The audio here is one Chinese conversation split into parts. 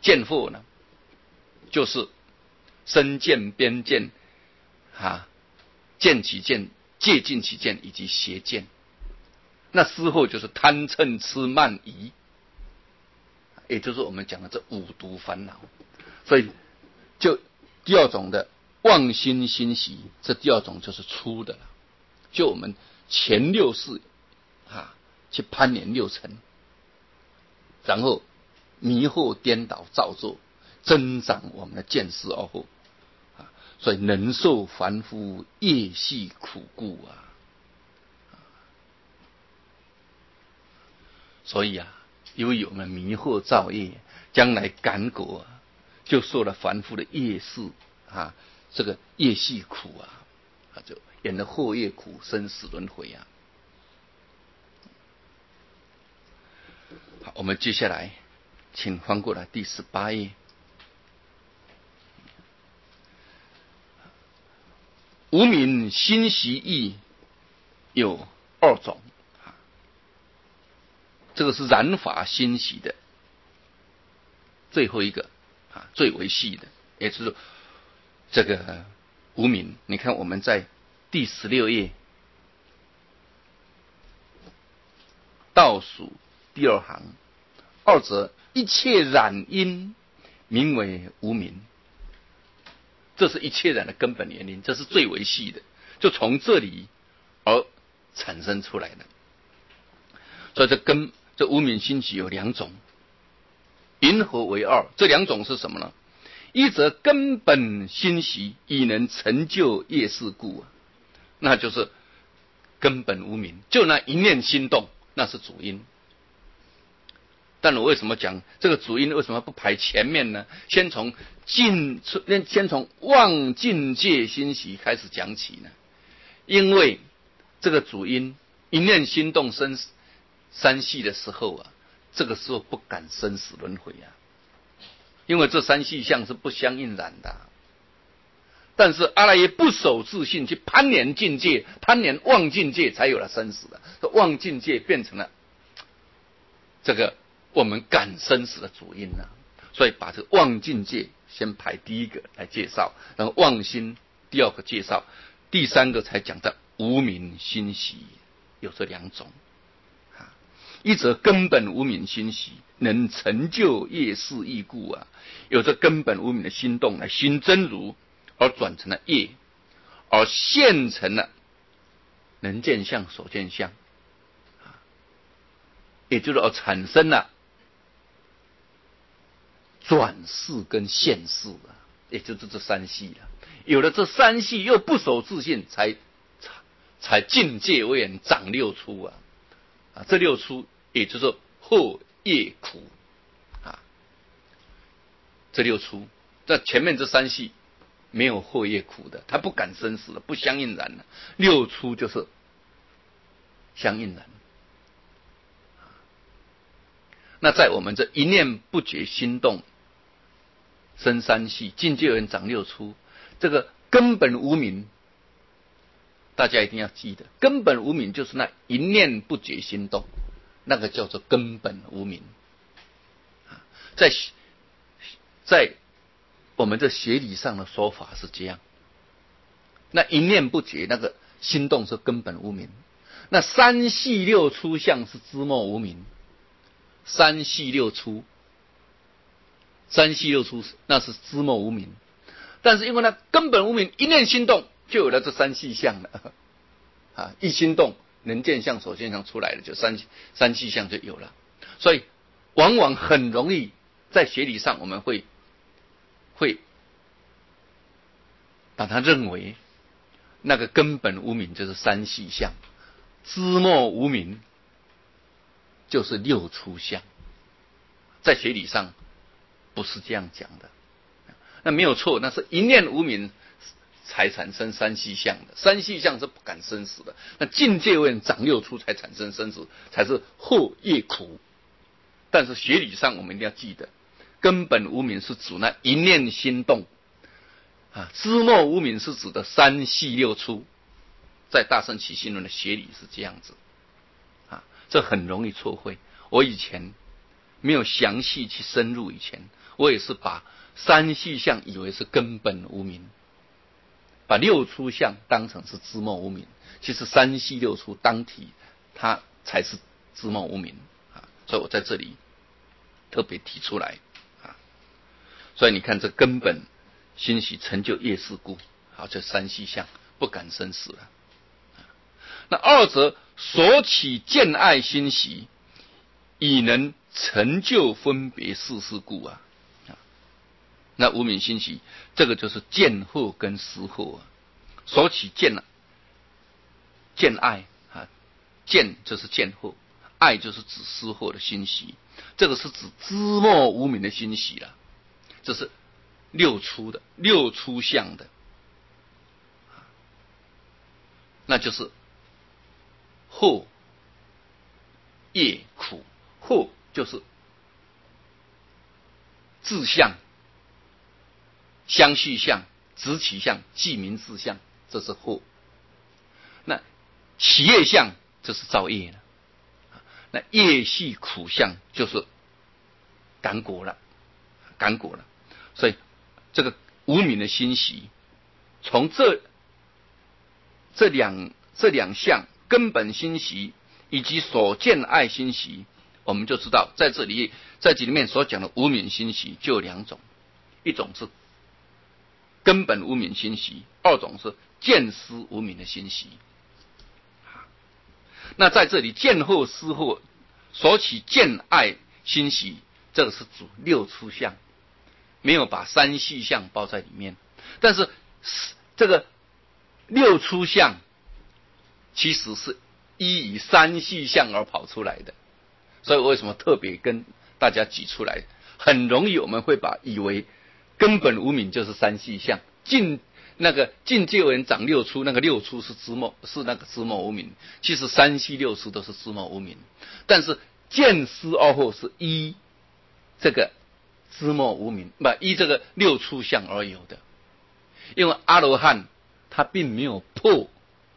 见惑呢，就是身见、边见、见其见、戒尽其见以及邪见。那思惑就是贪嗔痴慢疑，也就是我们讲的这五毒烦恼。所以就第二种的妄心心习，这第二种就是粗的了。就我们前六识去攀缘六尘，然后迷惑颠倒造作，增长我们的见识而后所以能受凡夫业系苦故所以由于我们迷惑造业，将来感果就受了凡夫的业事这个业系苦就演了祸业苦，生死轮回好，我们接下来请翻过来第18页。无明心习意有二种，这个是染法心习的最后一个最为细的，也就是这个无明。你看我们在第16页倒数第二行，二者一切染因名为无明，这是一切染的根本原因，这是最为细的，就从这里而产生出来的。所以这无明心习有两种，云何为二？这两种是什么呢？一则根本心习已能成就业事故那就是根本无明，就那一念心动，那是主因。但我为什么讲这个主因为什么不排前面呢？先从妄境界心习开始讲起呢？因为这个主因一念心动生三系的时候这个时候不敢生死轮回因为这三系相是不相应染的但是阿赖耶不守自性，去攀缘境界，攀缘妄境界，才有了生死的。妄境界变成了这个我们感生死的主因所以把这个妄境界先排第一个来介绍，然后妄心第二个介绍，第三个才讲到无明心习有这两种一则根本无明心习能成就业事义故有着根本无明的心动来心真如，而转成了业，而现成了能见相所见相也就是而产生了转世跟现世也就是这三系有了这三系又不守自性，才境界为人长六出这六出也就是祸业苦这六出，在前面这三系没有祸业苦的，他不敢生死了，不相应染了。六出就是相应染。那在我们这一念不觉心动生三系，境界人长六出，这个根本无明大家一定要记得，根本无明就是那一念不觉心动，那个叫做根本无明在我们这学理上的说法是这样，那一念不觉那个心动是根本无明，那三系六出相是知末无明，三系六出那是知末无明，但是因为那根本无明一念心动就有了这三系相了一心动能见相所见相出来了，就三系相就有了。所以往往很容易在学理上我们会把它认为那个根本无明就是三系相，知末无明就是六出相，在学理上不是这样讲的，那没有错，那是一念无明才产生三系相的，三系相是不敢生死的，那境界位长六出才产生生死，才是祸业苦。但是学理上我们一定要记得，根本无明是指那一念心动知末无明是指的三系六出，在大乘起信论的学理是这样子这很容易错会。我以前没有详细去深入以前， 我也是把三细相以为是根本无明，把六出相当成是知末无明，其实三细六出当体它才是知末无明啊，所以我在这里特别提出来啊。所以你看这根本欣喜成就业事故，好，这三细相不敢生死了。那二则所起见爱欣喜，以能成就分别事事故啊。那无明欣喜，这个就是见惑跟思惑啊。所起见爱啊，见就是见惑，爱就是指思惑的欣喜，这个是指知末无明的欣喜了。这是六出相的，那就是惑、业、苦。惑就是自相、相续相、执起相、记名自相，这是惑。那起业相就是造业了，那业系苦相就是感果了。所以这个无明的欣喜，从这两项根本欣喜以及所见爱欣喜，我们就知道在这里面所讲的无明欣喜就有两种，一种是根本无明欣喜，二种是见思无明的欣喜。那在这里见惑思惑所起见爱欣喜，这个是主六出相，没有把三细相包在里面。但是这个六出相其实是依以三细相而跑出来的，所以为什么特别跟大家举出来？很容易我们会以为根本无明就是三细相，境界为长六出，那个六出是那个知末无明，其实三细六出都是知末无明，但是见思二惑是依这个知末无明，依这个六出相而有的。因为阿罗汉他并没有破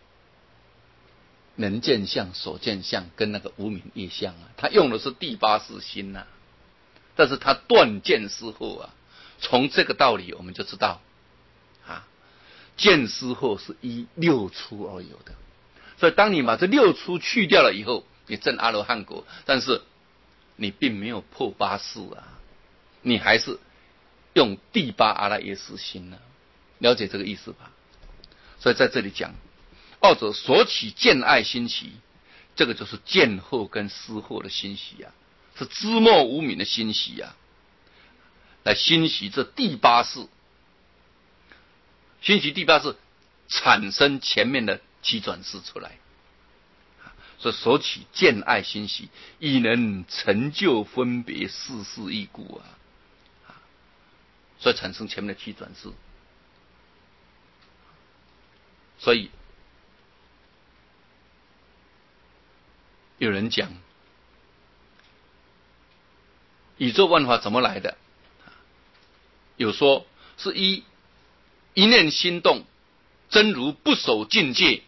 能见相、所见相跟那个无明业相啊，他用的是第八识心啊，但是他断见思惑啊。从这个道理我们就知道啊，见思惑是依六出而有的。所以当你把这六出去掉了以后，你证阿罗汉果，但是你并没有破八识啊，你还是用第八阿赖耶识心啊，了解这个意思吧？所以在这里讲，二者所起见爱欣喜，这个就是见惑跟思惑的欣喜啊，是知末无明的欣喜啊，来欣喜这第八识，欣喜第八识产生前面的七转识出来，所以所起见爱欣喜，以能成就分别事事义故啊，所以产生前面的七转识。所以有人讲宇宙万法怎么来的，有说是一念心动，真如不守境界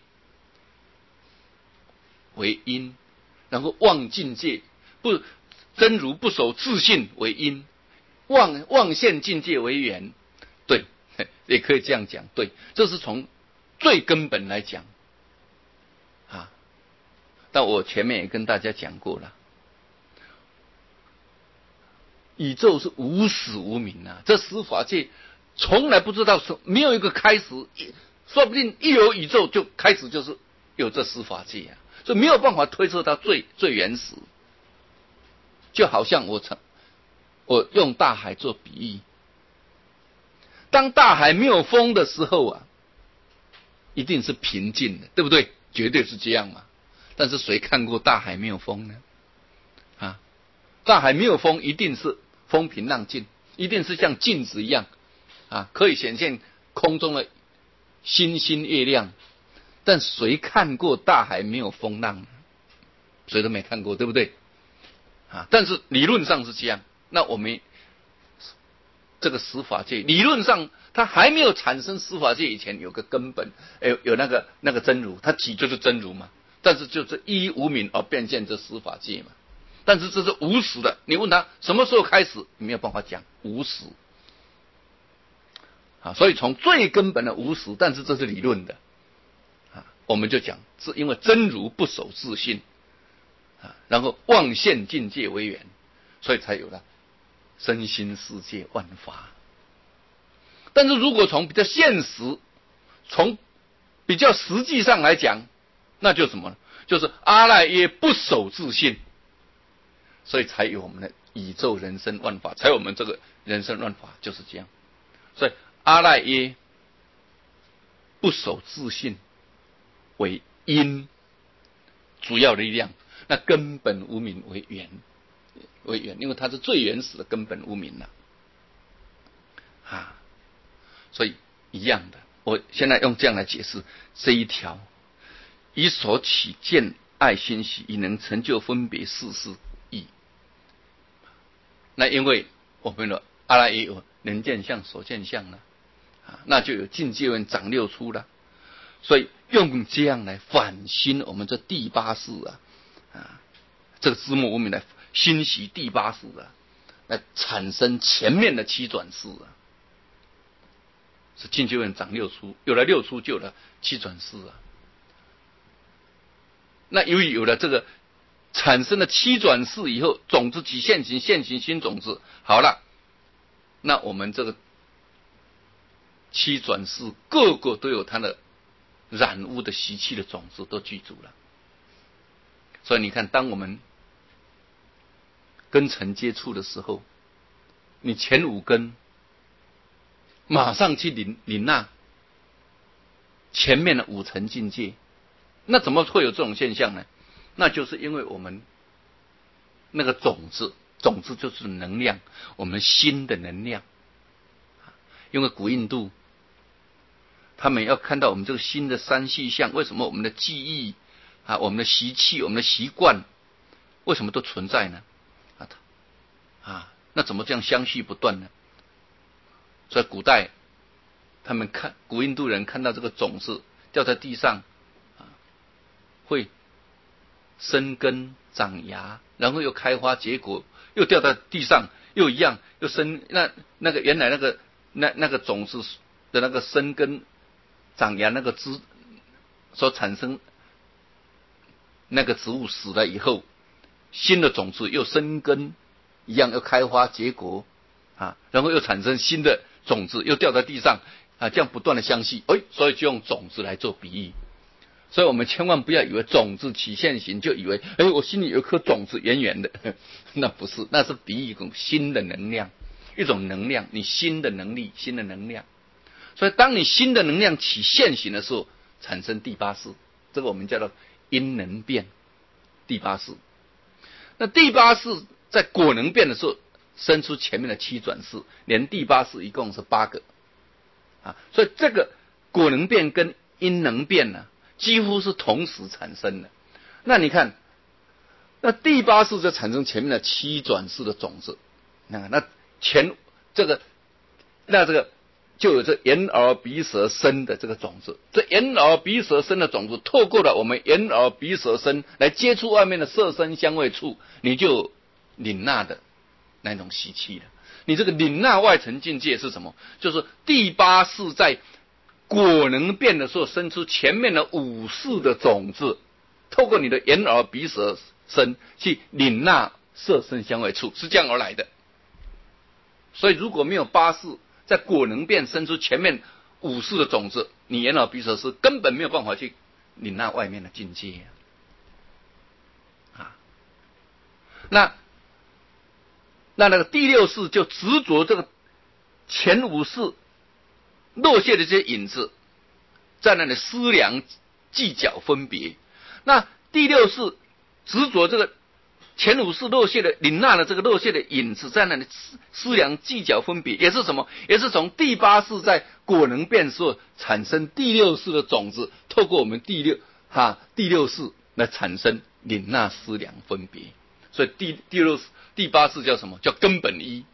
为因，然后妄境界真如不守自信为因，妄现境界为缘。对，也可以这样讲，对，这是从最根本来讲啊。但我前面也跟大家讲过了，宇宙是无始无明啊，这十法界从来不知道，没有一个开始，说不定一有宇宙就开始就是有这十法界啊，所以没有办法推测到最原始。就好像我用大海做比喻，当大海没有风的时候啊，一定是平静的，对不对？绝对是这样嘛。但是谁看过大海没有风呢？啊，大海没有风，一定是风平浪静，一定是像镜子一样啊，可以显现空中的星星月亮。但谁看过大海没有风浪呢？谁都没看过，对不对？啊，但是理论上是这样。那我们这个十法界理论上它还没有产生十法界以前，有个根本，有那个真如，它体就是真如嘛。但是就是依无明而变现这十法界嘛。 但是这是无始的。你问他什么时候开始，你没有办法讲，无始。所以从最根本的无始，但是这是理论的，我们就讲是因为真如不守自性，然后妄现境界为缘，所以才有了身心世界万法。但是如果从比较现实，从比较实际上来讲，那就什么呢？就是阿赖耶不守自性，所以才有我们的宇宙人生万法，才有我们这个人生万法就是这样。所以阿赖耶不守自性为因，主要的力量，那根本无明为缘，因为它是最原始的根本无明了。所以一样的，我现在用这样来解释这一条：以所起见爱欣喜，以能成就分别事义。那因为我们的阿赖耶有能见相、所见相了，那就有境界论长六出了。所以用这样来反心我们这第八识这个知末无明来欣喜第八识来产生前面的七转世是境界论长六出，有了六出就有了七转世那由于有了这个产生了七转世以后，种子起现行，现行新种子，好了，那我们这个七转世个个都有它的染污的习气的种子都具足了。所以你看，当我们跟尘接触的时候，你前五根马上去领纳前面的五尘境界，那怎么会有这种现象呢？那就是因为我们那个种子就是能量，我们心的能量。因为古印度他们要看到我们这个心的三细相，为什么我们的记忆我们的习气、我们的习惯为什么都存在呢？那怎么这样相续不断呢？所以古代他们古印度人看到这个种子掉在地上会生根长芽，然后又开花结果，又掉在地上，又一样又生那个原来那个种子的那个生根长芽那个枝所产生那个植物死了以后，新的种子又生根一样又开花结果然后又产生新的种子，又掉在地上这样不断的相续，所以就用种子来做比喻。所以我们千万不要以为种子起现行就以为我心里有一颗种子圆圆的，那不是，那是比喻一种新的能量，一种能量，你新的能力，新的能量。所以当你新的能量起现行的时候，产生第八识，这个我们叫做因能变第八识。那第八识在果能变的时候生出前面的七转世，连第八识一共是8个所以这个果能变跟因能变几乎是同时产生的。那你看，那第八识就产生前面的七转世的种子，那这个就有这眼耳鼻舌身的这个种子，这眼耳鼻舌身的种子透过了我们眼耳鼻舌身来接触外面的色声香味触，你就领纳的那种习气了。你这个领纳外层境界是什么？就是第八识在果能变的时候生出前面的五识的种子，透过你的眼耳鼻舌身去领纳色声香味触，是这样而来的。所以如果没有八识在果能变生出前面五识的种子，你眼耳鼻舌身根本没有办法去领纳外面的境界那个第六识就执着这个前五识落谢的这些影子，在那里思量计较分别。那第六识执着这个前五识落谢的领纳的这个落谢的影子，在那里思量计较分别，也是什么？也是从第八识在果能变时产生第六识的种子，透过我们第六识来产生领纳思量分别。所以第八识叫什么？叫根本一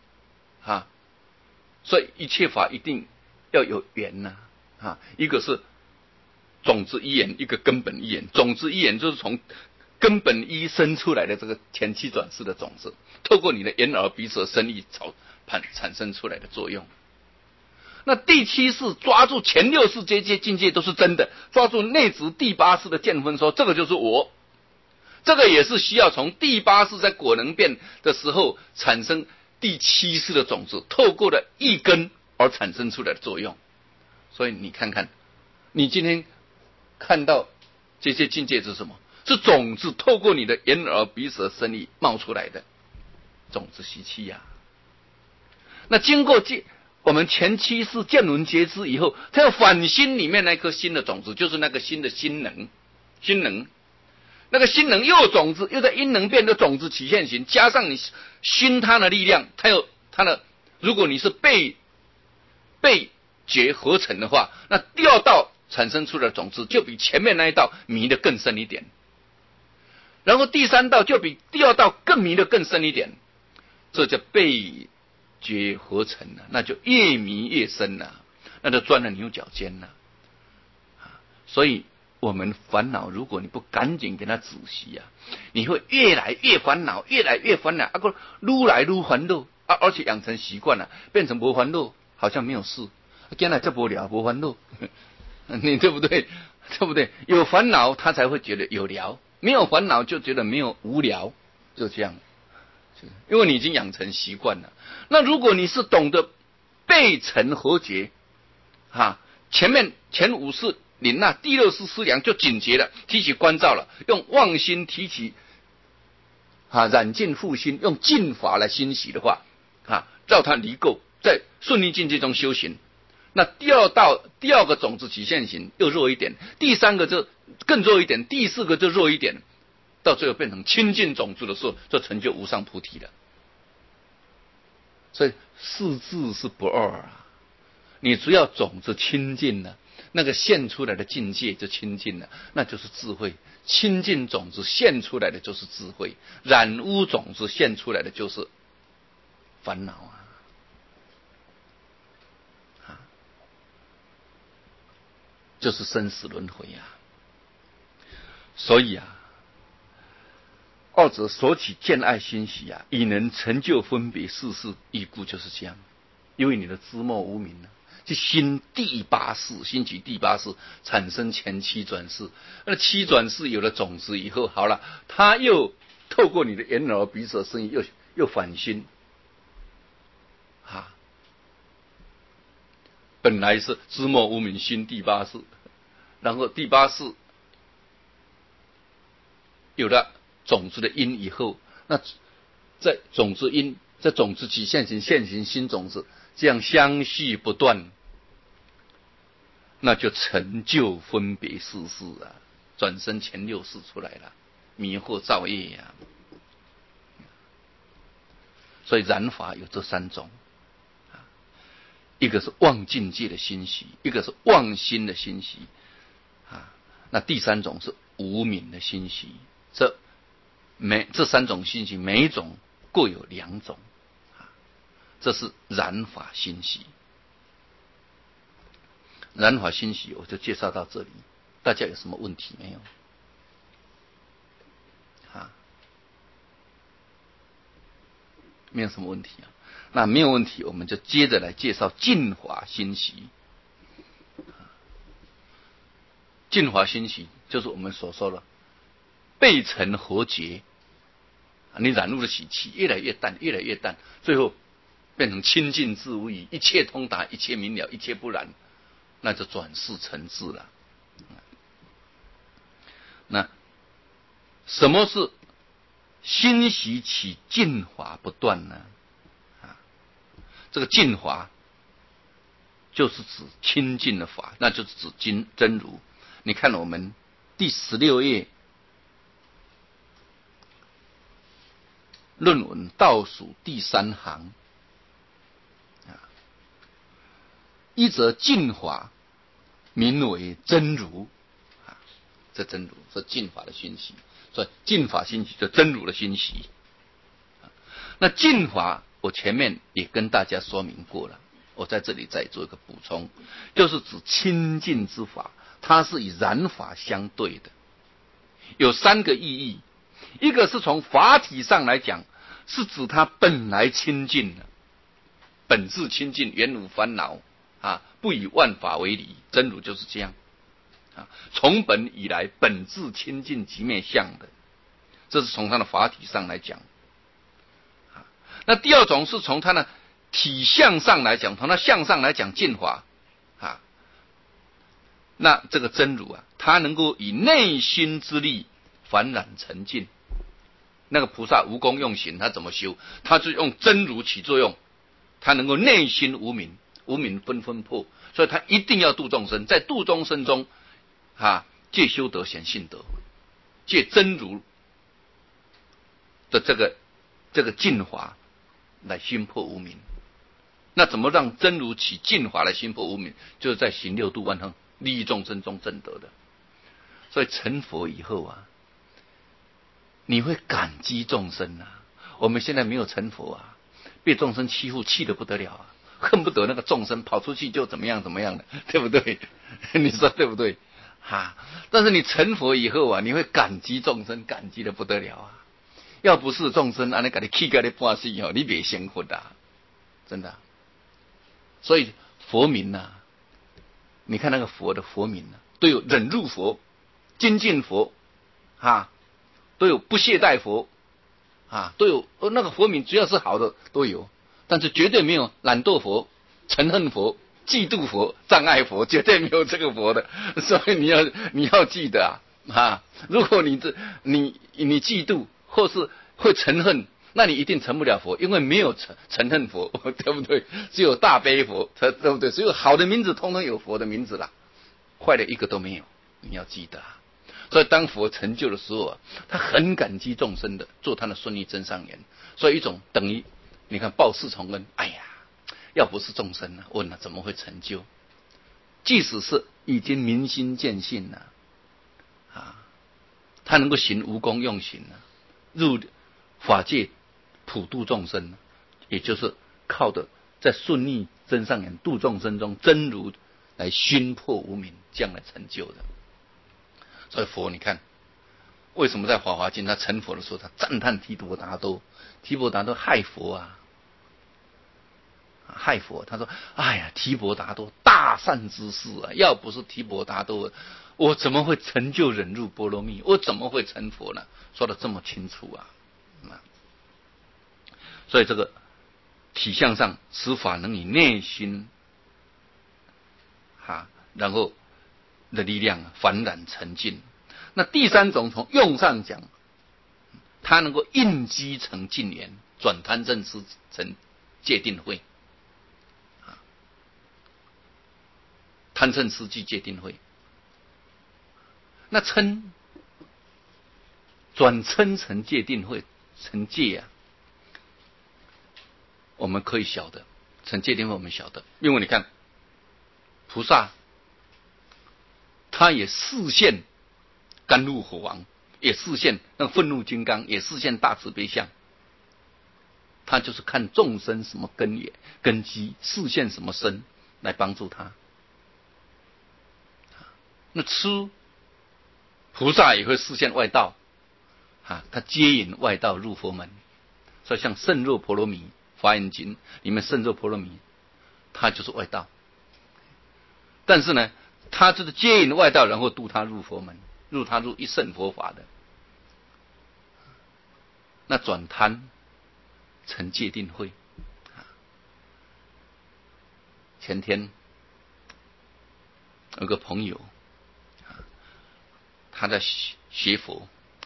所以一切法一定要有缘一个是种子一缘，一个根本一缘。种子一缘就是从根本一生出来的这个前期转世的种子，透过你的眼耳鼻舌身意产生出来的作用。那第七世抓住前六世这些境界都是真的，抓住内执第八世的见分说这个就是我，这个也是需要从第八世在果能变的时候产生第七世的种子，透过了一根而产生出来的作用。所以你看看，你今天看到这些境界是什么？是种子透过你的眼耳鼻舌身意冒出来的种子习气呀。那经过我们前七世见闻觉知以后，它要反心里面那颗新的种子，就是那个新的心能，那个心能又有种子，又在因能变的种子起现行，加上你熏它的力量，它有它的，如果你是被觉合成的话，那第二道产生出的种子就比前面那一道迷得更深一点，然后第三道就比第二道更迷得更深一点，这叫被觉合成了，那就越迷越深了，那就钻了牛角尖了。所以我们烦恼，如果你不赶紧给它止息啊，你会越来越烦恼，越来越烦恼，个愈来愈烦恼啊，而且养成习惯了，变成不烦恼，好像没有事。将来这无聊，不烦恼，你对不对？对不对？有烦恼他才会觉得有聊，没有烦恼就觉得没有无聊，就这样。因为你已经养成习惯了。那如果你是懂得背尘合觉，前五世领纳，第六世思量就警觉了，提起关照了，用妄心提起染尽复心，用净法来欣喜的话，照它离垢，在顺利境界中修行。那第二个种子起现行又弱一点，第三个就更弱一点，第四个就弱一点，到最后变成清净种子的时候，就成就无上菩提了。所以四智是不二啊，你只要种子清净了，那个现出来的境界就清净了，那就是智慧。清净种子现出来的就是智慧，染污种子现出来的就是烦恼啊。就是生死轮回啊。所以二者所起见爱欣喜已能成就分别世事义故，就是这样。因为你的知末无明去兴第八世，兴起第八世，产生前七转世。那七转世有了种子以后，好了，它透过你的眼耳鼻舌身意又反心本来是知末无明兴第八世，然后第八世有了种子的因以后，那在种子因，在种子起现行新种子，这样相续不断，那就成就分别世事转生前六世出来了，迷惑造业所以染法有这三种，一个是妄境界的欣喜，一个是妄心的欣喜那第三种是无明的欣喜。这三种欣喜，每一种各有两种这是染法欣喜。染法欣喜我就介绍到这里，大家有什么问题没有？没有什么问题那没有问题，我们就接着来介绍净法欣喜。净法欣喜就是我们所说的背尘合觉，你染入的喜气越来越淡，越来越淡，最后变成清净自无疑，一切通达，一切明了，一切不染，那就转世成智了。那什么是欣喜起净法不断呢？这个净法就是指清净的法，那就是指真如。你看我们第16页论文倒数第3行一则净法名为真如这真如是净法的欣喜，所以净法欣喜就真如的欣喜。那净法我前面也跟大家说明过了，我在这里再做一个补充，就是指清净之法，它是与染法相对的，有3个意义。 一个是从法体上来讲，是指他本来清净的，本质清净，原无烦恼啊，不以万法为离，真如就是这样啊，从本以来本质清净即灭相的，这是从他的法体上来讲啊。那第二种是从他的体相上来讲，从他相上来讲净法啊。那这个真如啊，他能够以内心之力凡染成净。那个菩萨无功用行，他怎么修？他是用真如起作用，他能够内心无明，无明纷纷破，所以他一定要度众生。在度众生中，借修德显信德，借真如的这个净华来熏破无明。那怎么让真如起净华来熏破无明？就是在行六度万行利益众生中证得的。所以成佛以后啊，你会感激众生啊！我们现在没有成佛啊，被众生欺负，气得不得了啊，恨不得那个众生跑出去就怎么样怎么样的，对不对？你说对不对？但是你成佛以后啊，你会感激众生，感激得不得了啊！要不是众生安尼给你气个你半死哦，你别幸福的，真的。所以佛名啊，你看那个佛的佛名啊，都有忍辱佛、精进佛都有不懈怠佛都有那个佛名，只要是好的都有，但是绝对没有懒惰佛、嗔恨佛、嫉妒佛、障碍佛，绝对没有这个佛的。所以你要记得如果你嫉妒或是会嗔恨，那你一定成不了佛，因为没有嗔恨佛，对不对？只有大悲佛，对不对？所有好的名字通通有佛的名字啦，坏的一个都没有，你要记得所以当佛成就的时候他很感激众生的，做他的顺利真上缘。所以一种等于你看报四重恩，哎呀，要不是众生问怎么会成就？即使是已经明心见性他能够行无功用行入法界普度众生，也就是靠的在顺利真上缘度众生中真如来熏破无明，这样来成就的。所以佛你看为什么在华华经他成佛的时候，他赞叹提婆达多，提婆达多害佛害佛。他说哎呀，提婆达多大善之士要不是提婆达多，我怎么会成就忍辱波罗蜜？我怎么会成佛呢？说得这么清楚所以这个体相上使法能以内心然后的力量凡染成净。那第三种从用上讲，它能够应机成净缘，转贪嗔痴成戒定慧。贪嗔痴即戒定慧。那嗔转嗔成戒定慧，成戒我们可以晓得，成戒定慧我们晓得，因为你看菩萨他也示现甘露火王，也示现那个愤怒金刚，也示现大慈悲相。他就是看众生什么根基，示现什么身来帮助他。那吃菩萨也会示现外道他接引外道入佛门。所以像胜若婆罗蜜华严经里面胜若婆罗蜜，他就是外道，但是呢他就是接引外道，然后度他入佛门，入一乘佛法的。那转贪成戒定慧。前天有个朋友他在学佛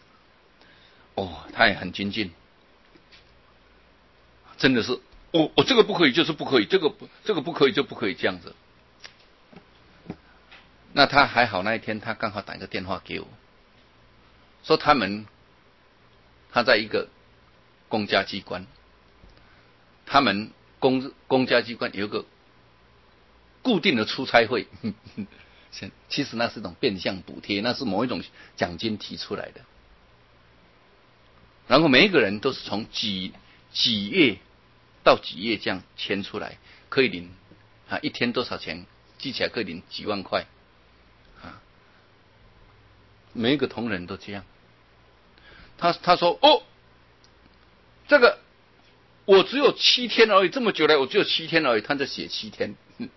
他也很精进，真的是我这个不可以就是不可以，这个不可以就不可以，这样子。那他还好，那一天他刚好打一个电话给我，说他在一个公家机关，他们公家机关有一个固定的出差会其实那是一种变相补贴，那是某一种奖金提出来的。然后每一个人都是从几月到几月这样签出来，可以领一天多少钱，记起来可以领几万块每一个同仁都这样。 他说哦，这个我只有7天而已，这么久来我只有7天而已，他就写7天。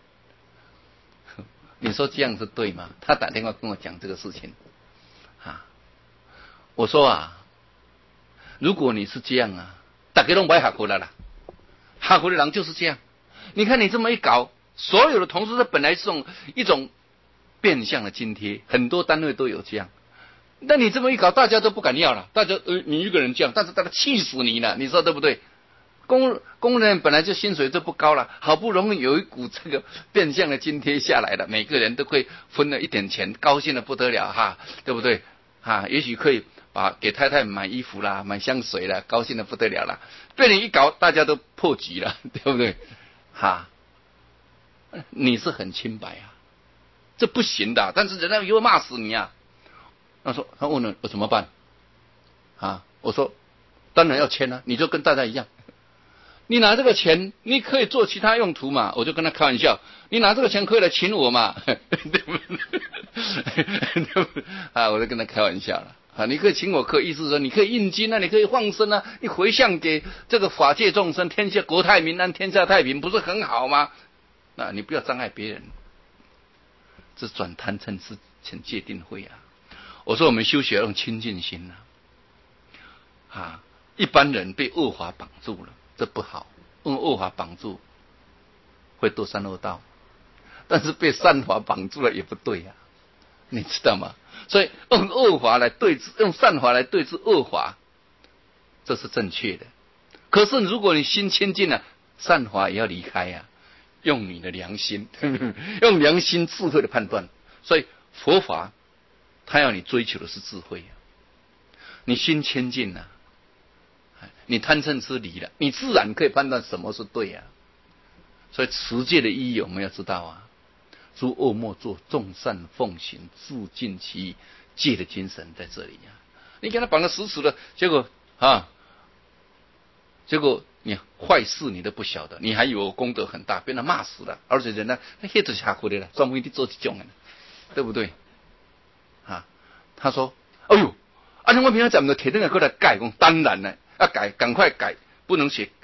你说这样是对吗？他打电话跟我讲这个事情啊，我说啊，如果你是这样啊，大家都不爱学回来了，学回的人就是这样。你看你这么一搞，所有的同事，他本来是一种变相的津贴，很多单位都有这样。那你这么一搞，大家都不敢要了，大家你一个人这样，但是大家气死你了，你说对不对？工人本来就薪水就不高了，好不容易有一股这个变相的津贴下来了，每个人都会分了一点钱，高兴的不得了哈，对不对？哈，也许可以给太太买衣服啦，买香水啦，高兴的不得了啦。被你一搞，大家都破局了，对不对？哈，你是很清白啊，这不行的，但是人家又骂死你啊。他问了我怎么办啊？我说当然要签啊，你就跟大家一样，你拿这个钱你可以做其他用途嘛。我就跟他开玩笑，你拿这个钱可以来请我嘛，对不对？啊，我就跟他开玩笑了啊，你可以请我客，意思说你可以印金啊，你可以放生啊，你回向给这个法界众生，天下国泰民安，天下太平，不是很好吗？那你不要障碍别人，这转贪嗔痴成戒定慧啊。我说我们修学要用清净心啊，一般人被恶法绑住了，这不好，用恶法绑住会堕三恶道，但是被善法绑住了也不对啊，你知道吗？所以用恶法来对治，用善法来对治恶法，这是正确的。可是如果你心清净了，善法也要离开啊，用你的良心，用良心智慧的判断。所以佛法他要你追求的是智慧啊，你心清净了，你贪嗔痴离了，你自然可以判断什么是对啊。所以持戒的意义我们要知道啊，诸恶莫作，众善奉行，自尽其意，戒的精神在这里啊。你给他绑得死死的，结果你坏事你都不晓得，你还以为我功德很大，被他骂死了，而且人家那黑子下回来了，专门去做这种的，对不对？他说：“哎呦，按照我平常讲的，铁定要过来改，讲当然了，要改，赶快改，不能写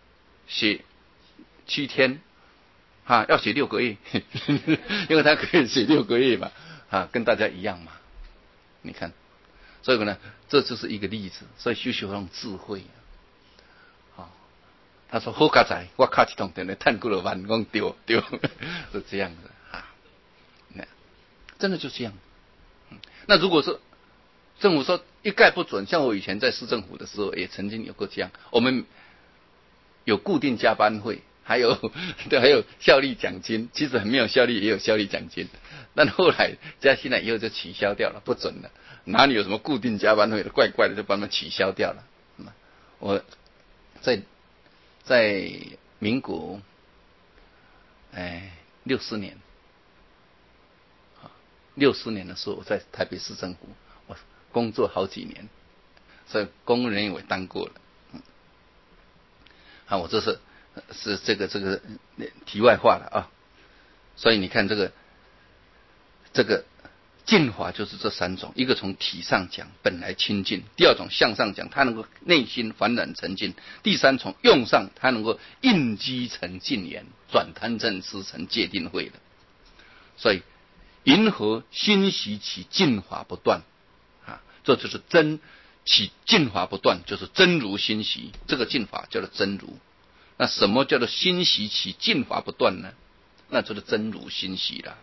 7天，要写6个月，因为他可以写6个月嘛，跟大家一样嘛。你看，所以呢，这就是一个例子。所以修学用智慧啊。他说好佳哉，我卡一通电来探过了万，讲对，是这样的啊，真的就这样。”那如果是政府说一概不准，像我以前在市政府的时候，也曾经有过这样，我们有固定加班费，还有效力奖金，其实很没有效力，也有效力奖金，但后来加薪了以后就取消掉了，不准了，哪里有什么固定加班费的，怪怪的，就把它们取消掉了。我在民国60年。60年的时候，我在台北市政府，我工作好几年，所以公务人员我当过了。我这是这个题外话了啊。所以你看这个净法就是这3种，一个从体上讲本来清净，第2种向上讲它能够内心返染沉静，第3从用上它能够应机成净言，转贪嗔痴成戒定慧的。所以云何心习起净法不断这就是起净法不断，就是真如心习，这个净法叫做真如。那什么叫做心习起净法不断呢？那就是真如心习了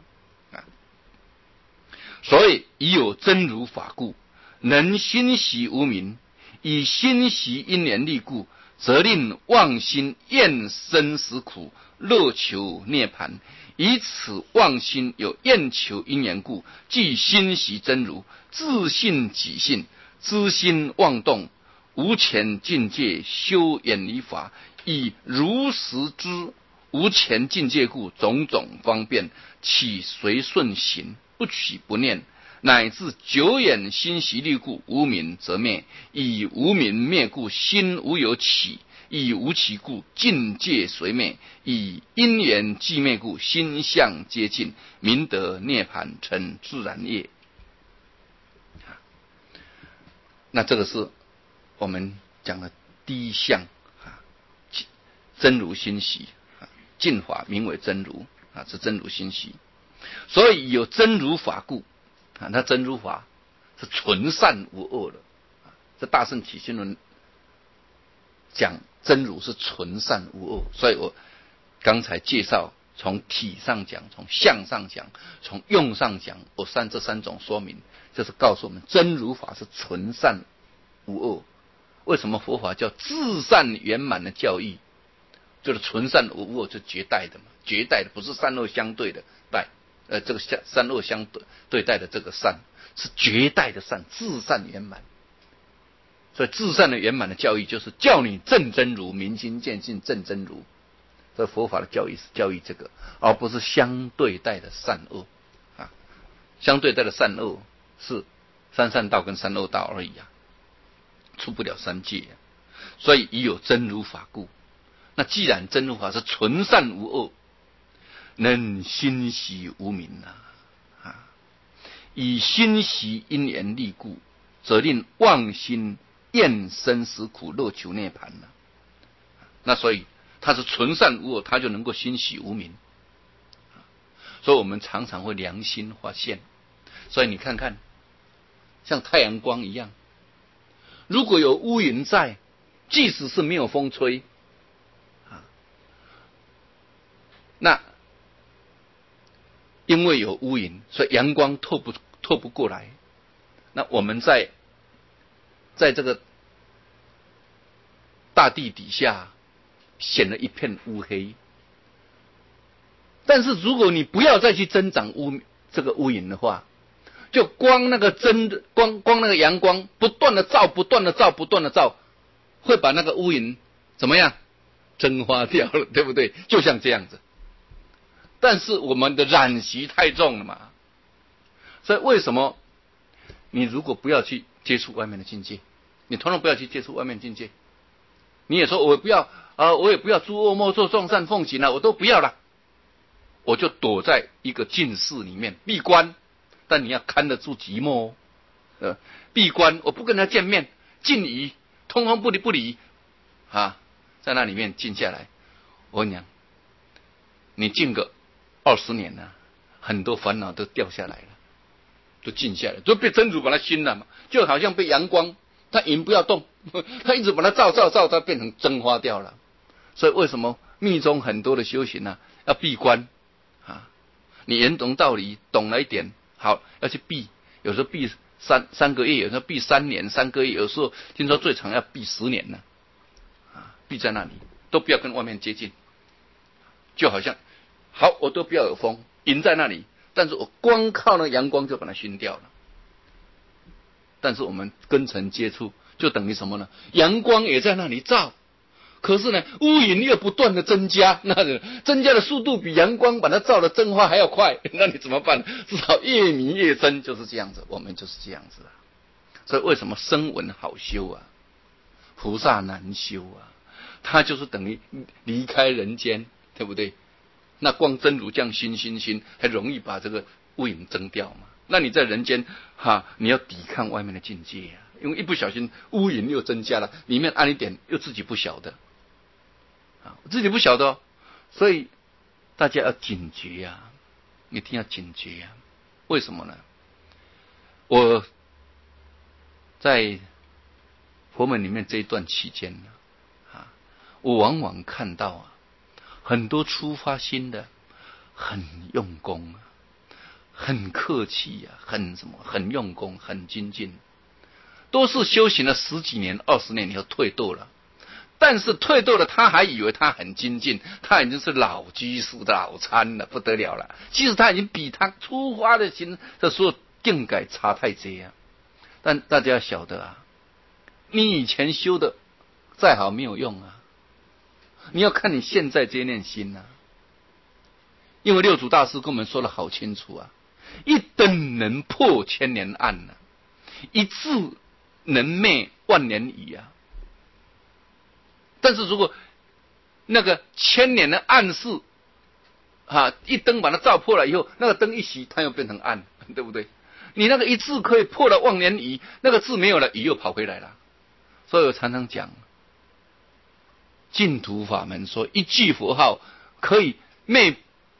所以已有真如法故，能心习无明，以心习因缘力故，则令妄心厌生死苦，乐求涅槃。以此妄心有厌求因缘故，即心习真如，自信己性，知心妄动，无前境界修远离法，以如实知无前境界故，种种方便起随顺行，不取不念，乃至久远心习力故，无明则灭。以无明灭故，心无有起。以无起故，境界随灭；以因缘寂灭故，心相皆尽，明得涅槃，成自然业。 那这个是我们讲的第一项啊，真如心习啊，净法名为真如啊，是真如心习。所以有真如法故啊，那真如法是纯善无恶的啊。这大乘起信论讲真如是纯善无恶，所以我刚才介绍从体上讲，从相上讲，从用上讲，我这三种说明，就是告诉我们真如法是纯善无恶。为什么佛法叫至善圆满的教义？就是纯善无恶，就绝代的嘛，绝代的不是善恶相对的代，这个善恶相对待的这个善是绝代的善，至善圆满。所以至善的圆满的教义，就是叫你证真如，明心见性证真如。这佛法的教义是教义这个，而不是相对待的善恶啊。相对待的善恶是三善道跟三恶道而已啊，出不了三界啊。所以已有真如法故。那既然真如法是纯善无恶，能心习无明啊，以心习因缘力故，则令妄心厌生死苦，乐求涅槃了。那所以它是纯善无恶，它就能够心习无明。所以我们常常会良心发现。所以你看看，像太阳光一样，如果有乌云在，即使是没有风吹，那因为有乌云，所以阳光透不过来。那我们在这个大地底下显了一片乌黑。但是如果你不要再去增长这个乌云的话，就光那个光那个阳光不断的照，会把那个乌云怎么样蒸发掉了，对不对？就像这样子。但是我们的染习太重了嘛，所以为什么你如果不要去接触外面的境界，你通常不要去接触外面境界，你也说我也不要诸恶莫作，众善奉行了，我都不要了，我就躲在一个静室里面闭关，但你要看得住寂寞哦，闭关，我不跟他见面，静疑，通通不理啊，在那里面静下来。我跟你讲，你静个20年了，很多烦恼都掉下来了，都静下来，就被真如把它熏了嘛，就好像被阳光，它云不要动，它一直把它照，它变成蒸发掉了。所以为什么密宗很多的修行啊，要闭关啊？你研懂道理，懂了一点，好，要去闭，有时候闭三个月，有时候闭3年3个月，有时候听说最长要闭10年呢，啊，闭在那里，都不要跟外面接近，就好像好，我都不要有风，云在那里，但是我光靠那阳光就把它熏掉了。但是我们跟尘接触，就等于什么呢？阳光也在那里照，可是呢，乌云又不断的增加，那增加的速度比阳光把它照的蒸发还要快，那你怎么办？只好越迷越深，就是这样子，我们就是这样子啊。所以为什么声闻好修啊，菩萨难修啊？他就是等于离开人间，对不对？那光真如这样熏，还容易把这个乌云蒸掉嘛。那你在人间你要抵抗外面的境界啊，因为一不小心乌云又增加了，里面暗一点又自己不晓得哦，所以大家要警觉啊，一定要警觉啊。为什么呢？我在佛门里面这一段期间呢，我往往看到很多出发心的很用功很客气很用功，很精进，都是修行了10几年、20年以后退堕了。但是退堕了，他还以为他很精进，他已经是老居士的老参了，不得了了。其实他已经比他出发的心的时候境界差太多啊。但大家要晓得你以前修的再好没有用你要看你现在这念心因为六祖大师跟我们说得好清楚一灯能破千年暗一字能灭万年疑但是如果那个千年的暗示一灯把它照破了以后，那个灯一熄，它又变成暗，对不对？ 你那个一字可以破了万年鱼，那个字没有了，鱼又跑回来了。所以我常常讲，净土法门说一句佛号可以灭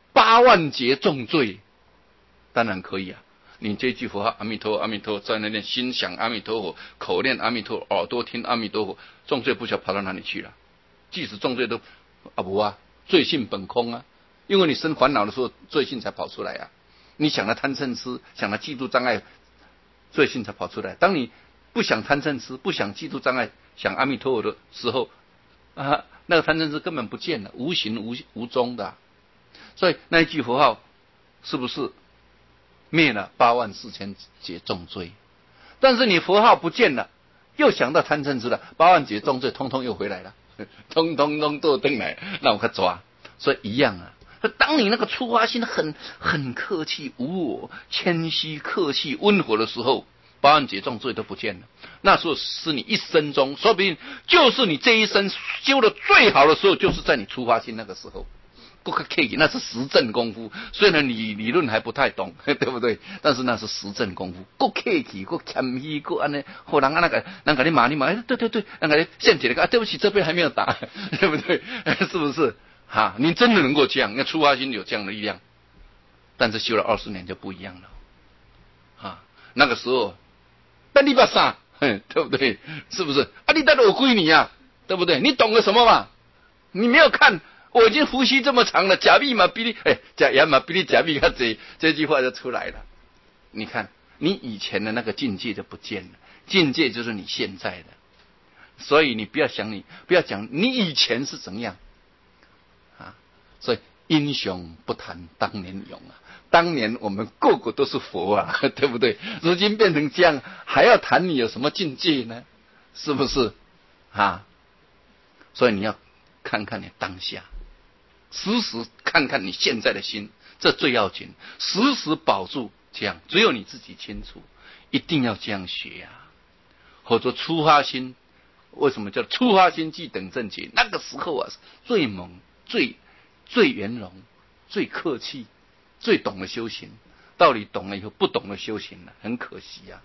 8万劫重罪，当然可以啊。你这句佛号阿弥陀阿弥陀，在那边心想阿弥陀佛，口念阿弥陀，耳朵听阿弥陀佛，重罪不晓跑到哪里去了。即使重罪都不啊，罪性本空啊，因为你生烦恼的时候，罪性才跑出来啊。你想了贪嗔痴，想了嫉妒障碍，罪性才跑出来。当你不想贪嗔痴，不想嫉妒障碍，想阿弥陀佛的时候啊，那个贪嗔痴根本不见了，无形无踪的。所以那一句佛号是不是灭了84000劫重罪？但是你佛号不见了，又想到贪嗔痴了，8万劫重罪通通又回来了，通通都回来，那我可抓。所以一样啊。当你那个出发心很客气无我、谦虚客气温和的时候，8万劫重罪都不见了。那时候是你一生中，说不定就是你这一生修的最好的时候，就是在你出发心那个时候。不可客气，那是实证功夫。虽然你理论还不太懂，对不对？但是那是实证功夫。够客气，够谦虚，够安尼，好人那个你骂，对，那个现起来个，对不起，这边还没有打，对不对？是不是？哈，你真的能够这样？那出发心有这样的力量，但是修了20年就不一样了。啊，那个时候，那你把啥？对不对？是不是？啊，你带着我归你呀，对不对？你懂了什么嘛？你没有看。我已经呼吸这么长了，假币嘛比你假牙嘛比你假币看这句话就出来了。你看，你以前的那个境界就不见了，境界就是你现在的。所以你不要讲你以前是怎样啊。所以英雄不谈当年勇啊，当年我们个个都是佛啊，对不对？如今变成这样，还要谈你有什么境界呢？是不是啊？所以你要看看你当下。时时看看你现在的心，这最要紧。时时保住，这样只有你自己清楚。一定要这样学呀、或者出发心，为什么叫出发心即等正觉？那个时候啊，最猛、最圆融、最客气、最懂得修行。道理懂了以后，不懂得修行了，很可惜呀、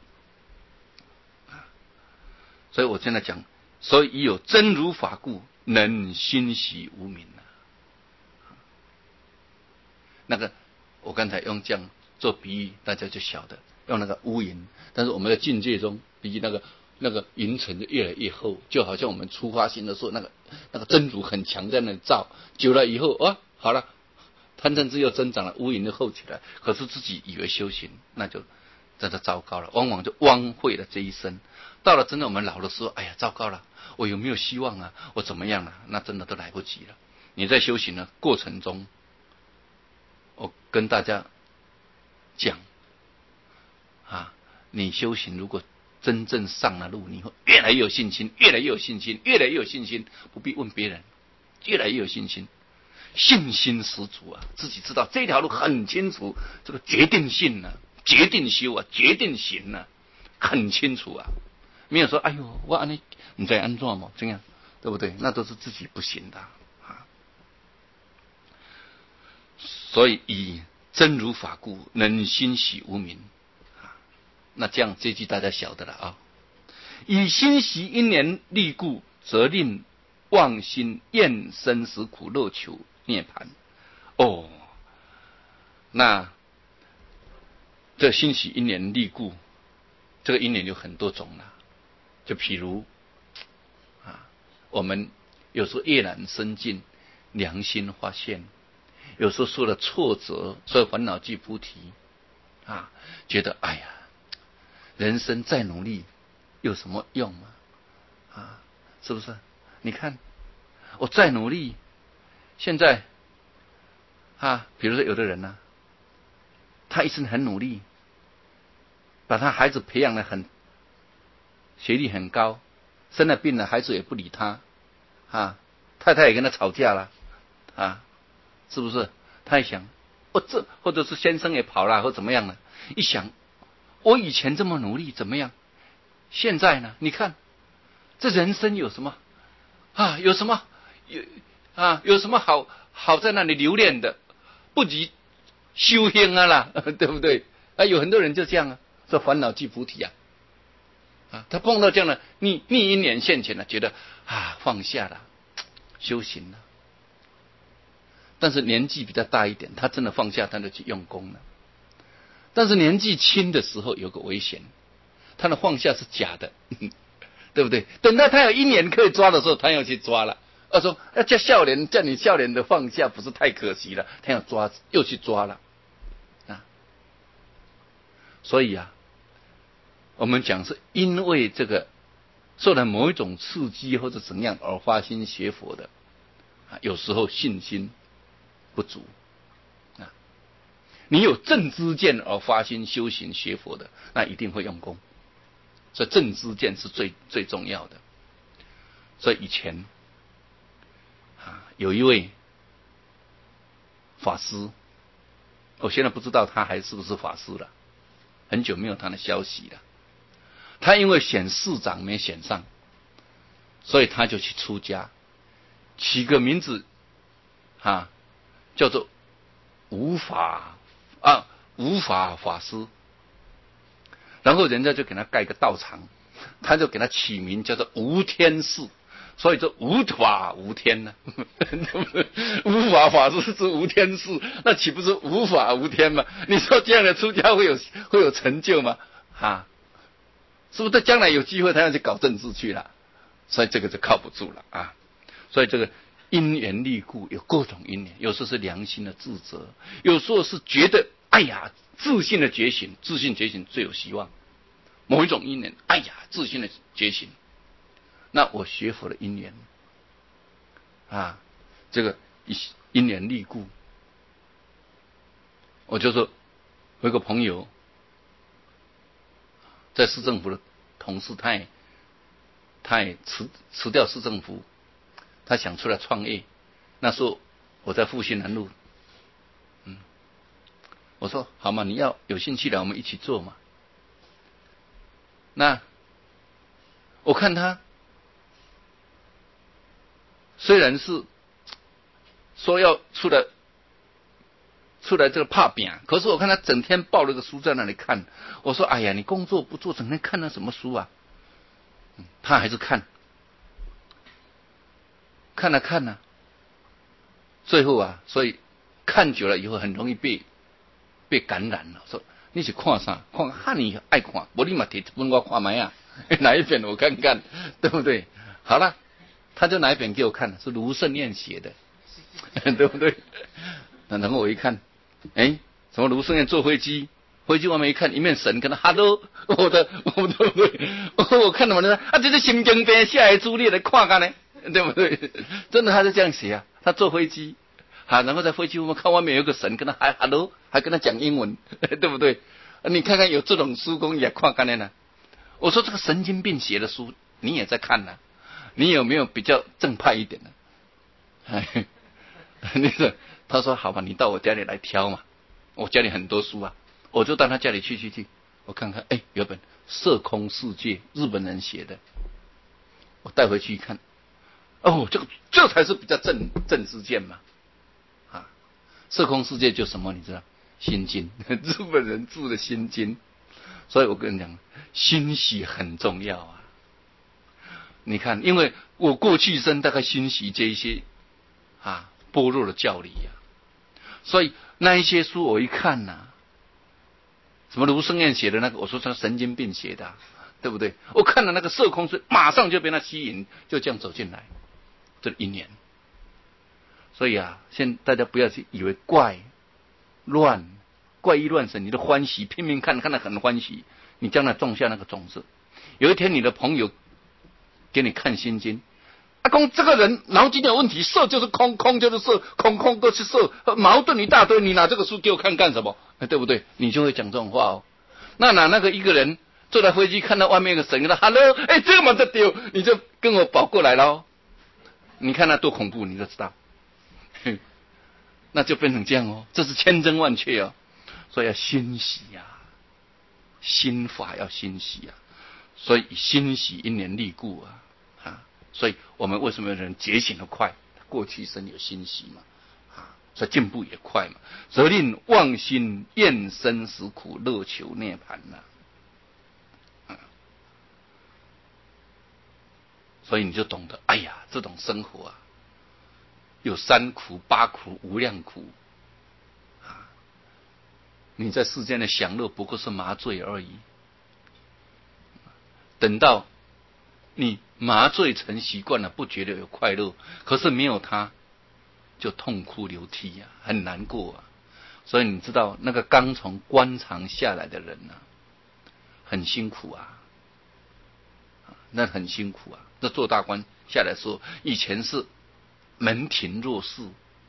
所以我现在讲，所以已有真如法故，能欣喜无明啊。那个我刚才用这样做比喻，大家就晓得，用那个乌云，但是我们的境界中，比那个云层就越来越厚，就好像我们出发心的时候，那个真如很强在那里照，久了以后好了，贪嗔痴又增长了，乌云就厚起来，可是自己以为修行，那就真的糟糕了，往往就枉费了这一生。到了真的我们老的时候，哎呀，糟糕了，我有没有希望啊？我怎么样了？那真的都来不及了。你在修行的过程中，我跟大家讲啊，你修行如果真正上了路，你会越来越有信心，越来越有信心，越来越有信心，不必问别人，越来越有信心，信心十足啊，自己知道这条路很清楚，这个决定性啊，决定修啊，决定行啊，很清楚啊，没有说哎呦我安尼你在安怎嘛这样，对不对？那都是自己不行的啊。所以以真如法故，能欣喜无明。那这样这句大家晓得了啊。以欣喜因缘力故，则令妄心厌生死苦，乐求涅槃。哦，那这欣喜因缘力故，这个因缘有很多种了。就譬如我们有时候夜阑深静，良心发现。有时候受了挫折，所以烦恼即菩提啊，觉得哎呀，人生再努力有什么用吗？啊，是不是？你看我再努力，现在比如说有的人呢、他一生很努力，把他孩子培养得学历很高，生了病了，孩子也不理他太太也跟他吵架了是不是？他一想，或者是先生也跑了，或怎么样了？一想，我以前这么努力，怎么样？现在呢？你看，这人生有什么有什么有什么好在那里留恋的？不及修行啦，对不对？有很多人就这样这烦恼即菩提啊！他碰到这样的逆因缘现前了，觉得放下了，修行了。但是年纪比较大一点，他真的放下，他就去用功了。但是年纪轻的时候有个危险，他的放下是假的，对不对？等到他有一年可以抓的时候，他要去抓了。说叫你少年的放下，不是太可惜了？他要抓，又去抓了所以我们讲是因为这个受了某一种刺激或者怎样而发心学佛的有时候信心不足你有正知见而发心修行学佛的，那一定会用功。所以正知见是最重要的。所以以前有一位法师，我现在不知道他还是不是法师了，很久没有他的消息了。他因为选市长没选上，所以他就去出家，起个名字叫做无法法师。然后人家就给他盖个道场，他就给他起名叫做无天寺，所以就无法无天呢无法法师是无天寺，那岂不是无法无天吗？你说这样的出家会有成就吗？是不是在将来有机会他要去搞政治去了？所以这个就靠不住了所以这个因缘力故，有各种因缘，有时候是良心的自责，有时候是觉得自信的觉醒，自信觉醒最有希望。某一种因缘，自信的觉醒，那我学佛的因缘这个因缘力故，我就说我有个朋友在市政府的同事，他也辞掉市政府，他想出来创业。那时候我在复兴南路，我说好嘛，你要有兴趣的，我们一起做嘛。那我看他虽然是说要出来这个怕饼，可是我看他整天抱了个书在那里看。我说哎呀，你工作不做，整天看那什么书啊？他还是看最后所以看久了以后很容易被感染了。说你是看啥？看你爱看，我立马提一本我看买哪一本我看看，对不对？好了，他就拿一本给我看，是卢胜彦写的，对不对？然后我一看，什么卢胜彦坐飞机外面一看，一面神跟他 hello， 对不对？我看到我说这是心经病下来朱列来看看呢，对不对？真的他是这样写他坐飞机然后在飞机我们看外面有个神跟他hello， 还跟他讲英文，对不对？你看看有这种书工也看看呢。我说这个神经病写的书你也在看呢，你有没有比较正派一点的？他说好吧，你到我家里来挑嘛，我家里很多书我就到他家里去，我看看，有本《色空世界》，日本人写的，我带回去一看，这才是比较正知见嘛。色空世界就什么你知道？心经，日本人住的心经。所以我跟你讲，欣喜很重要你看，因为我过去生大概欣喜这一些般若的教理所以那一些书我一看什么卢胜彦写的那个，我说他神经病写的对不对？我看了那个色空水，马上就被他吸引，就这样走进来，这一年。所以现在大家不要去以为怪异乱神，你的欢喜拼命看得很欢喜，你将来种下那个种子。有一天你的朋友给你看心经，公这个人脑筋有问题，色就是空，空就是色，空都是色，矛盾一大堆，你拿这个书给我看干什么？对不对？你就会讲这种话那个一个人坐在飞机看到外面有个神跟他 hello， 这个嘛就丢，你就跟我跑过来咯。你看那多恐怖，你就知道。那就变成这样这是千真万确所以要欣喜心法要欣喜所以欣喜因缘力故所以我们为什么有人觉醒的快？过去生有欣喜嘛所以进步也快嘛。责令忘心厌生死苦，乐求涅槃所以你就懂得，哎呀，这种生活啊，有3苦8苦无量苦啊！你在世间的享乐不过是麻醉而已。等到你麻醉成习惯了，不觉得有快乐，可是没有它，就痛哭流涕呀，很难过啊。所以你知道，那个刚从官场下来的人啊，很辛苦啊。那很辛苦啊！这做大官下来说，以前是门庭若市，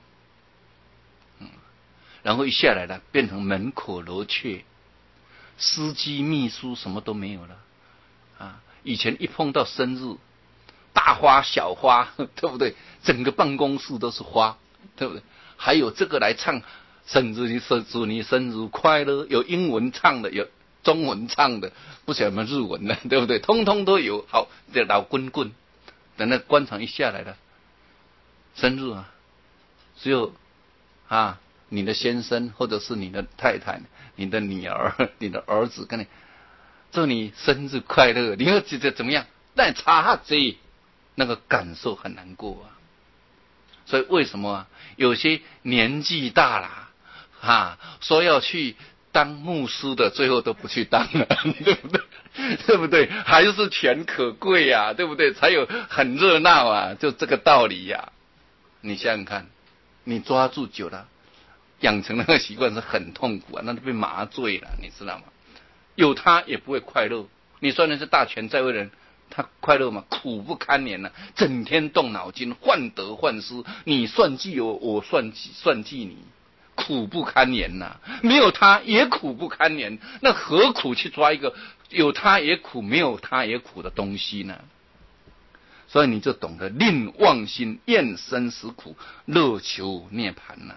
然后一下来了，变成门可罗雀，司机秘书什么都没有了啊！以前一碰到生日，大花小花，对不对？整个办公室都是花，对不对？还有这个来唱祝你生日快乐，有英文唱的，有中文唱的，不晓得有没有日文的，对不对？通通都有。好，这老棍棍，等那官场一下来了，生日啊，只有你的先生或者是你的太太、你的女儿、你的儿子跟你祝你生日快乐，你会觉得怎么样？但差这那个感受很难过啊。所以为什么有些年纪大了说要去当牧师的，最后都不去当了，对不对？对不对？还是钱可贵呀，对不对？才有很热闹啊，就这个道理呀。你想想看，你抓住久了，养成那个习惯是很痛苦啊，那就被麻醉了，你知道吗？有他也不会快乐。你虽然是大权在位的人，他快乐吗？苦不堪言啊，整天动脑筋，患得患失，你算计我算计你，苦不堪言呐。没有他也苦不堪言，那何苦去抓一个有他也苦没有他也苦的东西呢？所以你就懂得令忘心，厌生死苦，乐求涅槃呐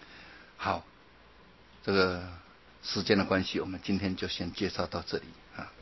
好，这个时间的关系，我们今天就先介绍到这里啊。